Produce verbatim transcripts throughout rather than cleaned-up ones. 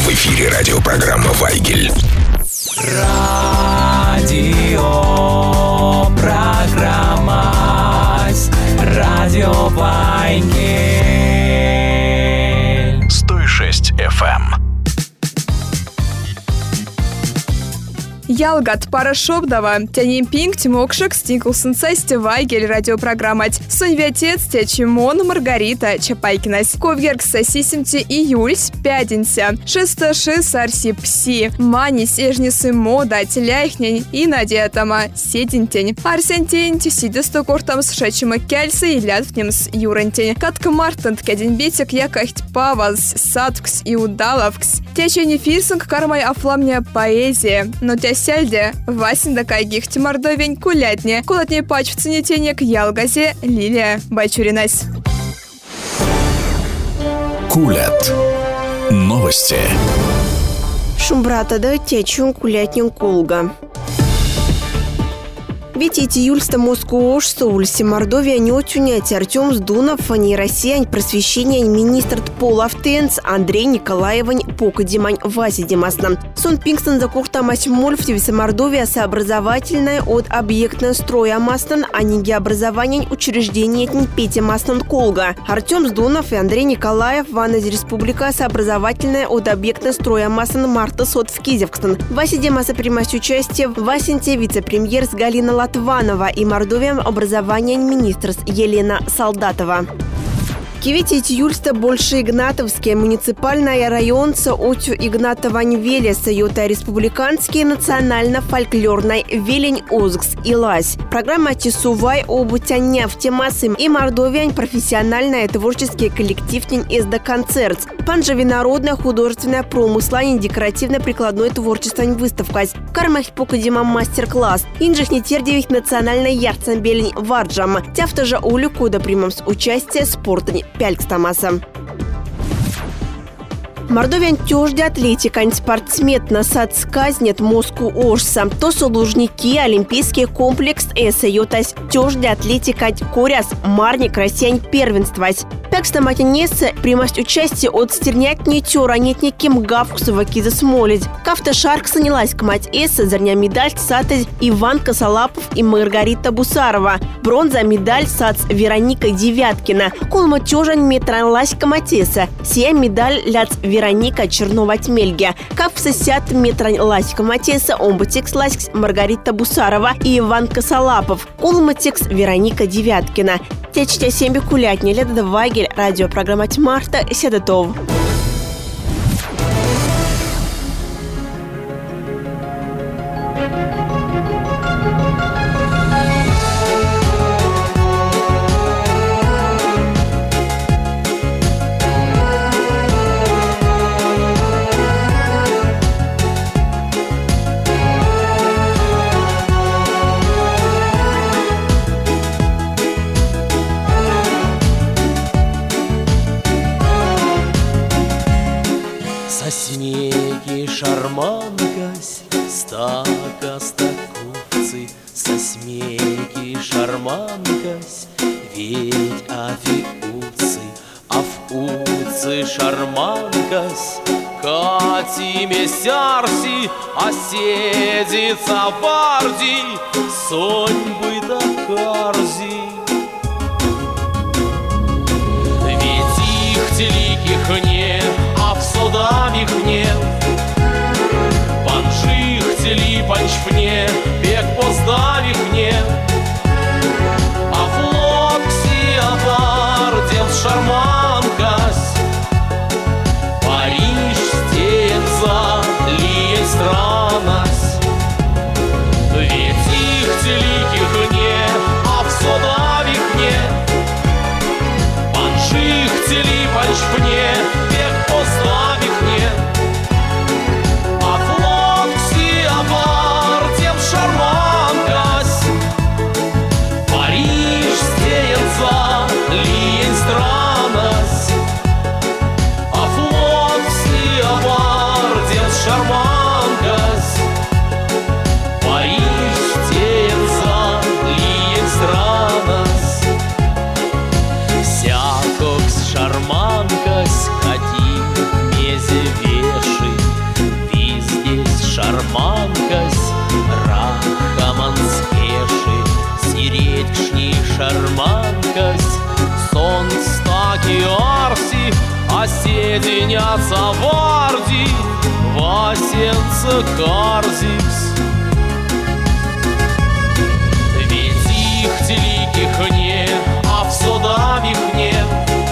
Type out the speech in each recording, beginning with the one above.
В эфире радиопрограмма «Вайгель». Радиопрограмма Радио Вайгель. сто шесть эф эм. Ялгат Парашобдова, Тяним Пинг, Тимокшик, Стинклсон Сести, Вайгель, радиопрограммать. Соньвятец, Тячимон, Маргарита, Чапайкинась. Ковгеркса, Сисимти, Июльс, Пяденся. Шесташи, Сарси, Пси. Манис, Эжнисы, Мода, Теляйхнень и Надетама, Седентень. Арсентень, Тисидесто Кортамс, Шачима Кельса и Лятвнемс, Юрентень. Катка Мартант, Кеденбитик, Якахть Павас, Садкс и Удаловкс. Тячени Фирсинг, Кармай Афламня поэзия. Но тя сельде, Васинда Кайгихти Мордовень, Кулятне, Кулатней пач в ценетенек, Ялгазе, Лилия, Бачуринась. Кулят. Новости. Шумбрата да течун кулятнин кулга. Ведь июльста Москву Соульси Мордовия не отюнять Артем Сдунов, а не Россия, просвещение министр Полавтенц Андрей Николаевань Покадимань Васи Димасна. Сон Пингстон за куртамась Мольфтивиса Мордовия сообразовательная от объектная строя Мастон, а не геобразование учреждения Петя Мастон Колга. Артем Сдунов и Андрей Николаев Ванна Республика сообразовательная от объектная строя Мастон Марта Сот в Кизевкстон. Васи Димаса примать участие в Васенте вице-премьер с Галина Латванова и Мордовием образования министр Елена Солдатова. Кивите июльста больше Игнатовские муниципальная районца отю Игнатовань Велеса юта республиканский национально-фольклорный Велень Озгс и Лась. Программа Тисувай обутяня в темасым и Мордовиань профессиональная творческий коллектив СД концерт. Панжеви народная художественная промыслание декоративно-прикладное творчество выставка. Кармах покадима мастер-класс. Инжих не тердевих национальная ярцем белень варджам. Тяфта же улю куда примем с участие спортни Пялькстамаса. Мордовиан тёжди атлетикань спортсмен сад сказнет Москву Ошса. То солужники олимпийский комплекс эсэ йотась тёжди атлетикать коряс марник россиян первенствась. Пякстаматинесы примасть участие от стернятни тёра нетниким гавксова киза смолить. Кафта шарк санилась к мать эсэ зарня медаль сатась Иван Косолапов и Маргарита Бусарова. Бронза медаль сац Вероника Девяткина. Колма тёжань метран ласька матеса. Сия медаль ляц Вероника Чернова-Тмельге. Как в сосят метрань ласька матеса омбутекс ласькс Маргарита Бусарова и Иван Косолапов. Колматекс Вероника Девяткина. Течтя семьи кулятни леда Вайгель, радиопрограмма Марта Седотов. Сосмеки шарманкась, стака стаковцы, сосмеки шарманкась, ведь афиуцы, афуцы шарманкась, кати месярси, оседица барди, сонь быта карзи. Ведь их теликих нет, а в судам их нет. Панжих тели панчпне, бег поздав их нет. А флот ксиабар дел шарманкась. Париж стеца ли странность. Ведь их теликих нет, а в судам их нет. Панжих тели панчпне, бег поздав их нет. А флот ксиабар дел шарманкась. Париж стеца ли странность. А флот ксиабар дел шарманкась. Париж стеца ли странность. Всякокс шарманкась. и арси, осединятся варди, Васенца Карзикс. Ведь их теликих нет, а в судах их нет.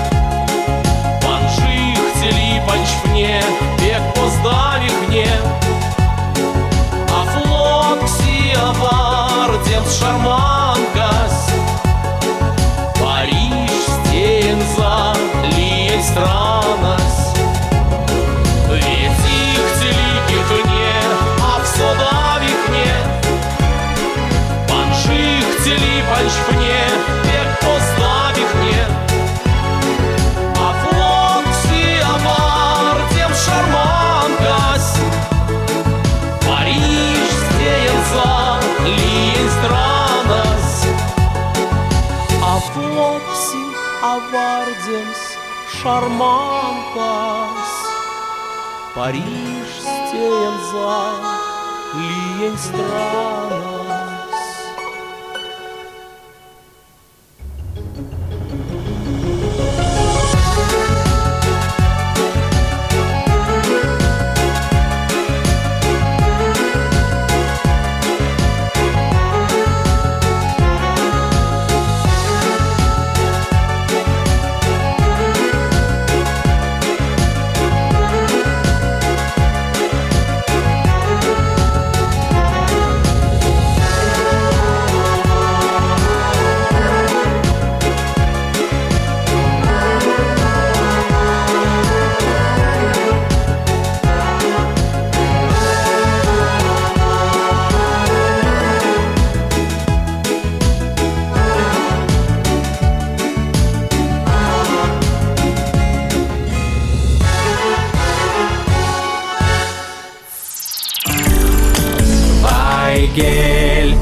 Панжих тели панчфне, бег поздав их нет. А флокси авардем шарманкас, Париж стенза лиень странас. Ведь их теликих нет, а в судах их нет. Панжих тели панчфне, бег поздав их нет. А флокси авардем шарманкас, Париж стенза лиень странас. А флокси авардемс шарманкас, Париж стенза лиень странас. Вайгель.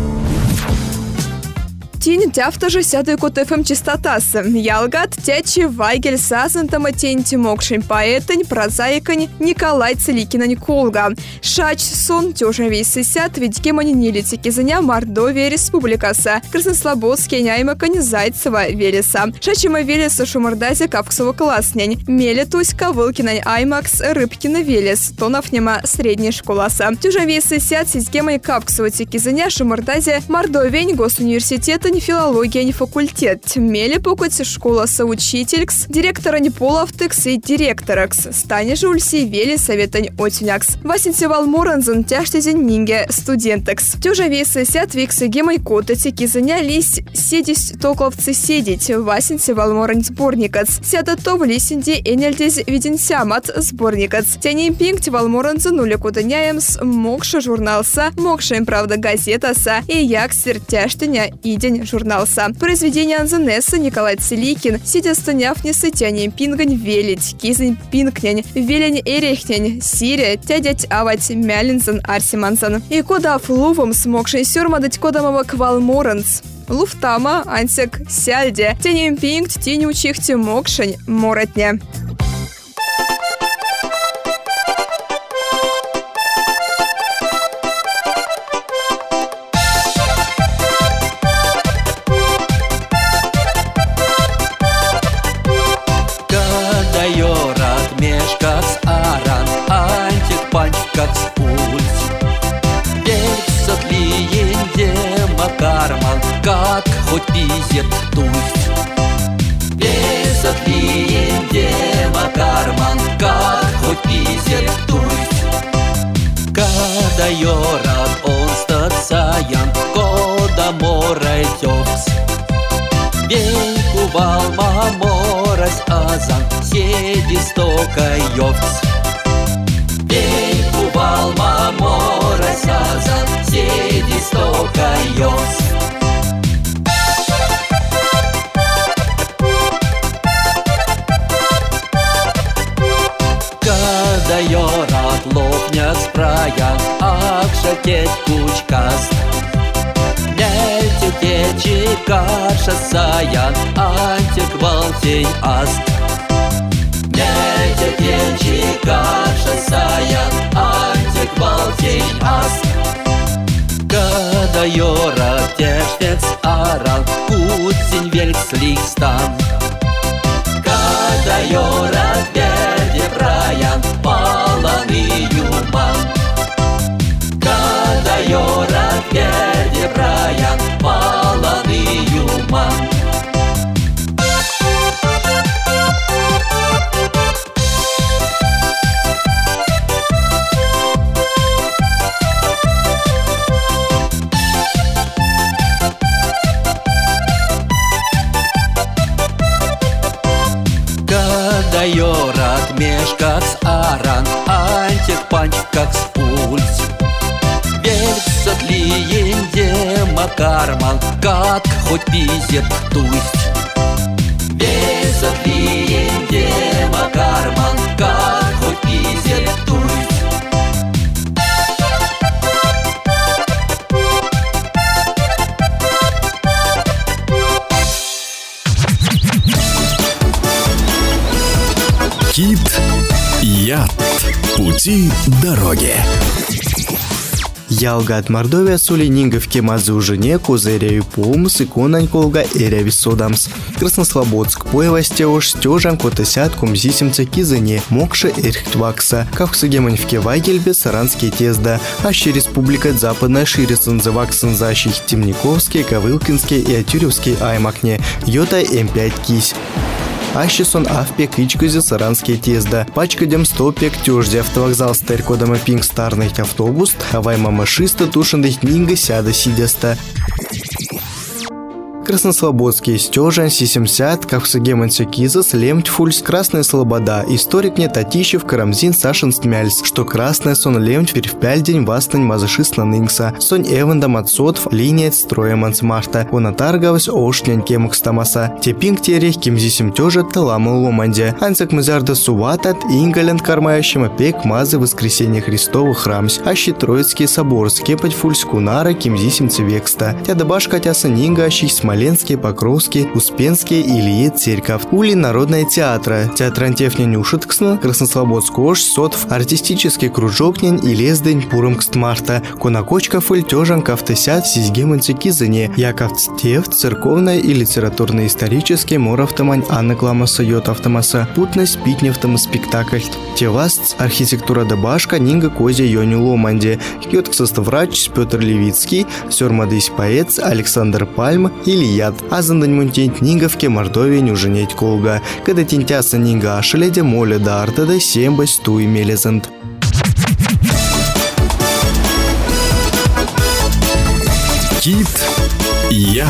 Тень тяфта же сяды кот эф эм частотасы. Ялгат тячи Вайгель сазантама тень тимокшин поэтань прозаикань Николай Целикинань Колга. Шач сон тёжа весь сят ведь кемани нилитики заня Мордовия Республикаса. Краснослободский няймакань Зайцева Велеса. Шачима Велеса Шумардазе Кавксова класснянь. Мелетусь Ковылкинань Аймакс Рыбкина Велес. Тонов нема средняя школаса. Тёжа весь сят сискемани Кавксова тики заня Шумардазе Мордовень Госуниверситета филология, не факультет. Мели покоти школа соучителькс, директора не половтыкс и директоракс. Стане же ульси вели советань отюнякс. Васенсевал Моранзан тяжтезен нинге студентекс. Тюжа весы сят виксы гемой котатики занялись седись токловцы седить. Васенсевал Моран сборникац. Сята то в лисенде энельдез виденсямат сборникац. Тянем пинкти Валморанзан улекутаняемс мокша журналса, мокша им правда газетаса и яксер тяжтеня и день журналса. Произведение Анзанесса Николай Целикин, сидя стоняв не сытянем пингань велить, кизань пингнянь, велень эрехнянь, сирия, тядять авать мялинзан арсиманзан. И кодав лувом смогший сюрмадать кодамова квалморанц. Луфтама, ансек, сяльде, тянем пинг, тинючих тимокшень, моратня. Как хоть пизет тусть. Весят лиенде макарман, как хоть пизет тусть. Когда йорат он стацаян, кода морай тёвс. Венку валма морась азан, седи стока йовс. Венку валма морась азан, седи стока йовс. Когда йорат лопнят спраян, акшакет кучкаст. Нельте течи каша саян, антик валтень аст. Нельте течи каша саян, антик валтень аст. Когда йорат тештец арал, куцень вельк сликстан. йорат верде праян паланы юман. Когда йорат верде праян паланы юман. Когда йорат мешкак с аран, антик панч как с пульс. Вельс отлиенде макарман, как хоть пизет тусть. Вельс отлиенде макарман, как хоть пизет тусть. Кит Яд. Пути дороги. Ялгат Мордовия Сулининговке мазу жене козыряю помс и конань колга эряви содамс. Краснослободск поевасте уж стежан котысят кумзисимца кизыне мокша эрхтвакса. Кавксагеманьвке вайгельбе саранские тезда. Аще республика западная ширицын заваксын защих Темниковский, Ковылкинский и Атюревский аймакне. Йота эм пять кись. Ащесон авпек ичкузе саранские тезда. Пачкадем стопек тёжде автовокзал старкодама пинг старный автобус, а вайма машиста тушендых нинга сяда сидеста. Краснослободский стежан сисемсят, Кавксагеманся кизас, лемтьфульс, Красная Слобода, историк не Татищев, Карамзин, Сашин Стмяльс, что красная сон лемть в пяльдень вастань мазашис на нингса, сонь эвандам отсотв, линия строя мансмарта, она таргавась ошлянь кемук стамаса, тепинг терех кимзисим тёжа таламал ломанде, ансак мызарда суватат, ингалян кармающим опек мазы воскресения Христова храмс, ащи Троицкий собор, скепать фульс кунара кимзисим цвекста, тядабашка тяса нинга ащий смоленский, Покровский, Успенский, Илье, Церковь. Ули Народная театра, театрантефня Нюшитксна, Краснослободскош, Сотв, артистический кружокнень и лездень Пурумкстмарта, Конакочка фультежан кавтесят сизгеманцы кизыне, Яковцтев, церковная и литературно-исторический моравтомань Анна Кламаса Йот автомаса, путность питневтом спектакль. Теваст, архитектура дабашка, Нинга Козя Йоню Ломанде, Йотксост врач Петр Левицкий, Сёрмадысь поэт Александр Пальм или яд, а зандань мунтень Нинговке Мордовия не уженеть колга, когда тентяса Нинга ашеледе моля да артада сембась туй мелезент. Кит Яд.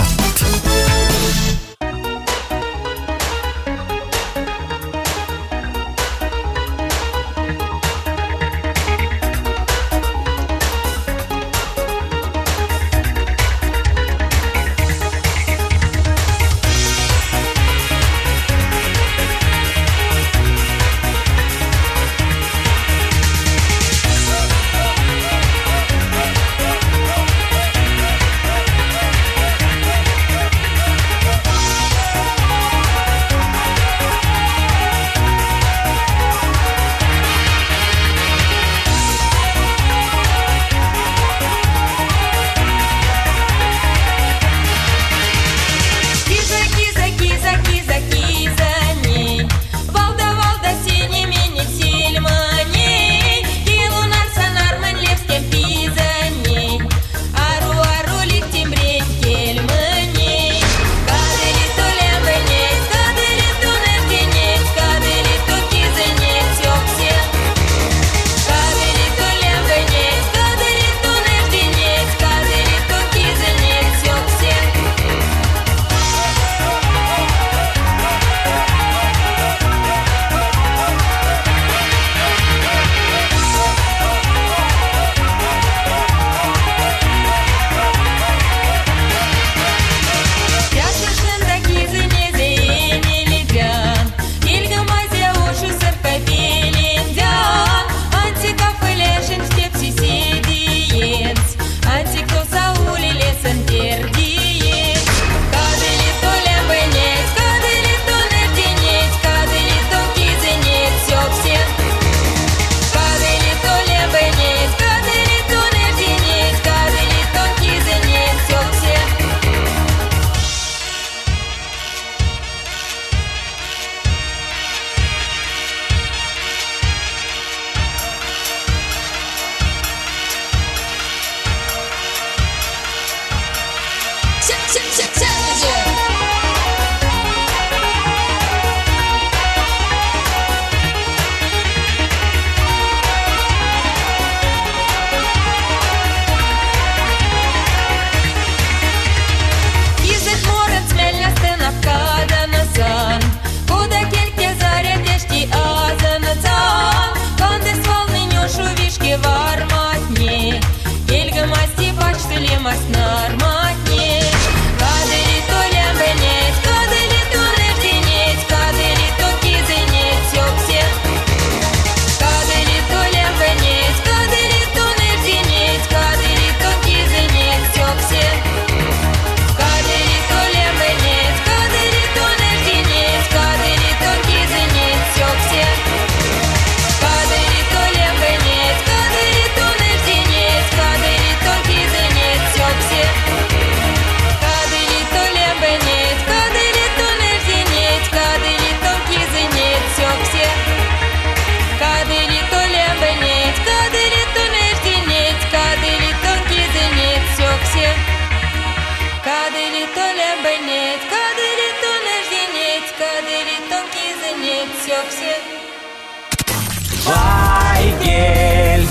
Вайгель.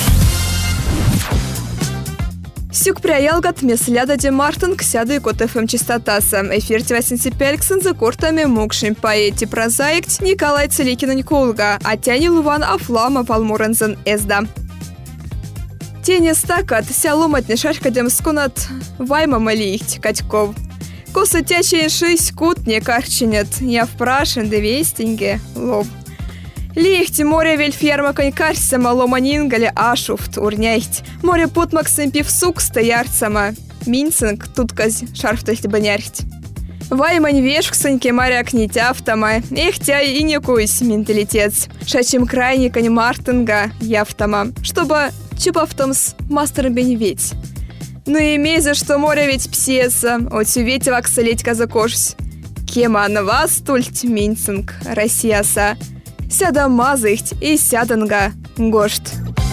Сюк приялгат месляда де Мартин ксяды кот эф эм частотаса. Эфир тивасинципельксын за кортами мукшин поэти прозаикт Николай Целикин Колга, а тяни Луван Афлама Палмурензен эзда. Тени стакат сяломат не шашкадем скунат вайма малихть Катьков. Косы тячи шесть кут не карчинет, я впрашен де вестинге лов. Лихти море вельферма конькарься маломанингале ашуфт урняйт. Море путмаксен пивсук стоярцама. Минцинг тутказ шарфтахт банярхт. Ваймань вешксеньке моряк не тяфтама. Эх, тя и не кусь менталитет. Шачим крайникань Мартинга яфтама. Чтобы чупавтомс мастером беневеть. Ну и имей за что море ведь псеса. Отсюветь ваксалеть казакошсь. Кема на вас тульт минцинг Россияса. Сяда мазыхть и сяданга гошт.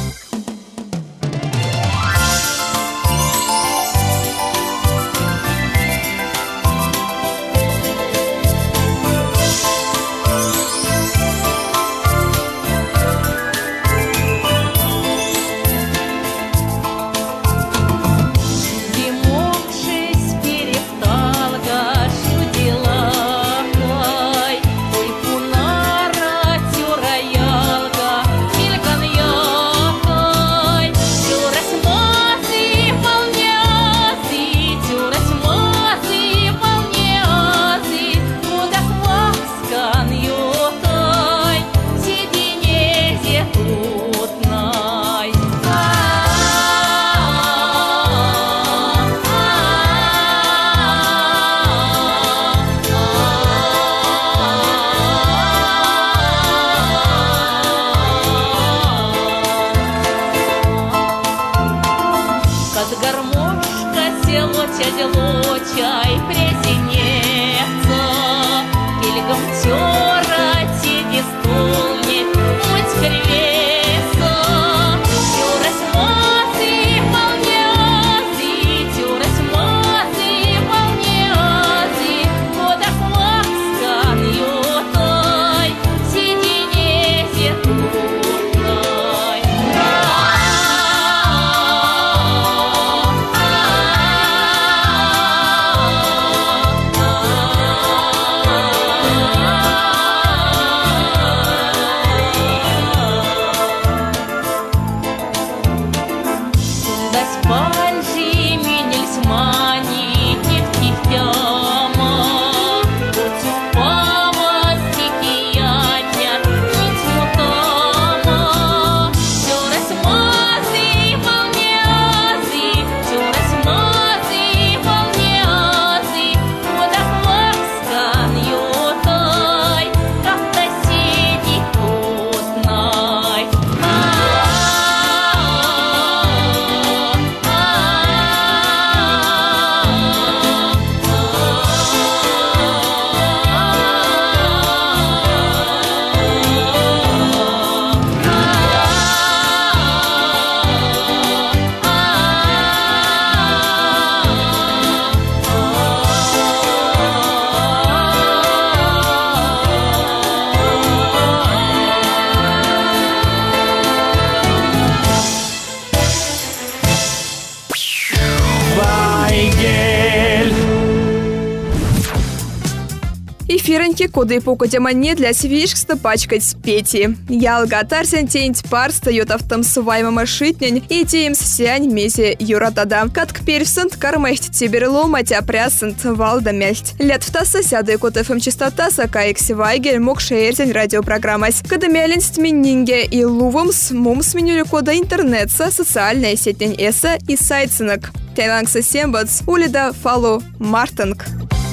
Эфиреньки коды по кодемане для свишкста пачкать пети. Ялга тарсен тень пар стает автом свайма машитнень и тем сянь месе юратада. Катк персент кармехт тиберло матя прясент валда мельт. Лет втаса сяды кот эф эм частота сакаекси вайгель мог шеерзень радиопрограммась. Кадамялинст миннинге и лувумс мумс менюли кода интернетса социальная сетень эса и сайтсынок. Тайлангса сембац улида фалу мартинг.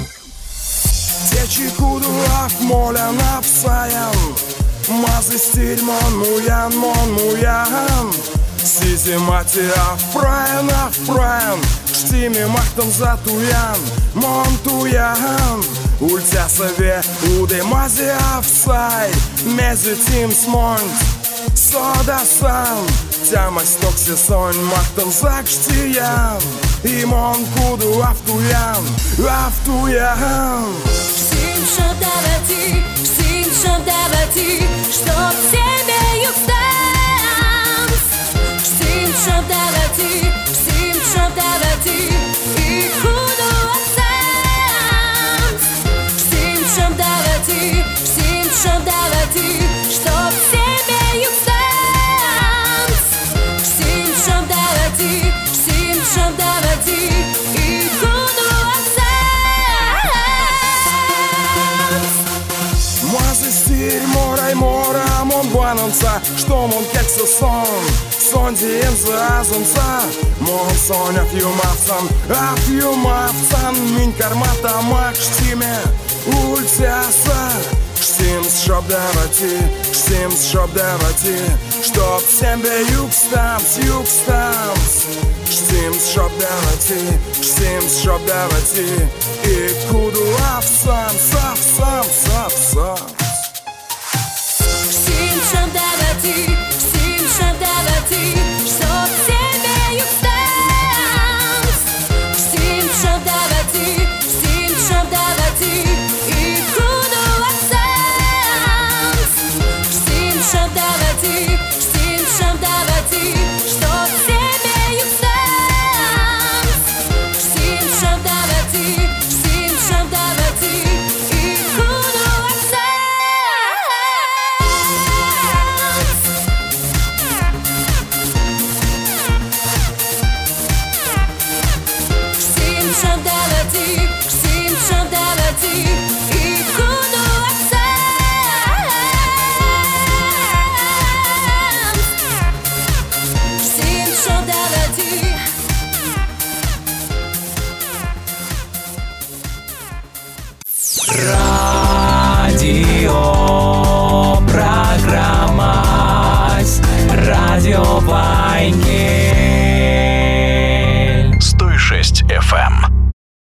Течи кудуав моля напсаян, мазы стиль мон муян, мон муян. Сизи мати афраен, афраен, штими махтан затуян, мон туян. Ультя сове уде мази афсай, мези тим смонт, сода сан. Тямась токси сонь махтан закштиян, и мон куду афтуян, афтуян. Всім, що давати, всім, чтоб давати, чтоб семею станц. Всім, щоб давати, всім, щоб давати, і худу акцент. Всім, щоб давати, всім, щоб давати, чтоб семею станц. Всім, щоб давати, всім, щоб давати, і худу акцент. Мазы стиль, морай, мора, мон буананца, что мон кекса сон, сон диенza азунца, мон сон афюмавцан, афюмавцан, минь кармата мак штиме, ультяса, штимс, чтоб давати, штимс, чтоб давати, чтоб сембе юкстанс, юкстанс, штимс, чтоб давати, штимс, чтоб давати, и куду афсанс, афсанс, афсанс. Всім, щоб давати, всім, щоб давати, щоб семею станц. Всім, щоб давати, всім, щоб давати, і худу акцент. Всім, щоб давати, всім, щоб давати, щоб семею станц. Всім, щоб давати, всім, щоб давати, і худу акцент. Всім, щоб давати, всім, щоб давати, і худу акцент. Всім, щоб давати. Радио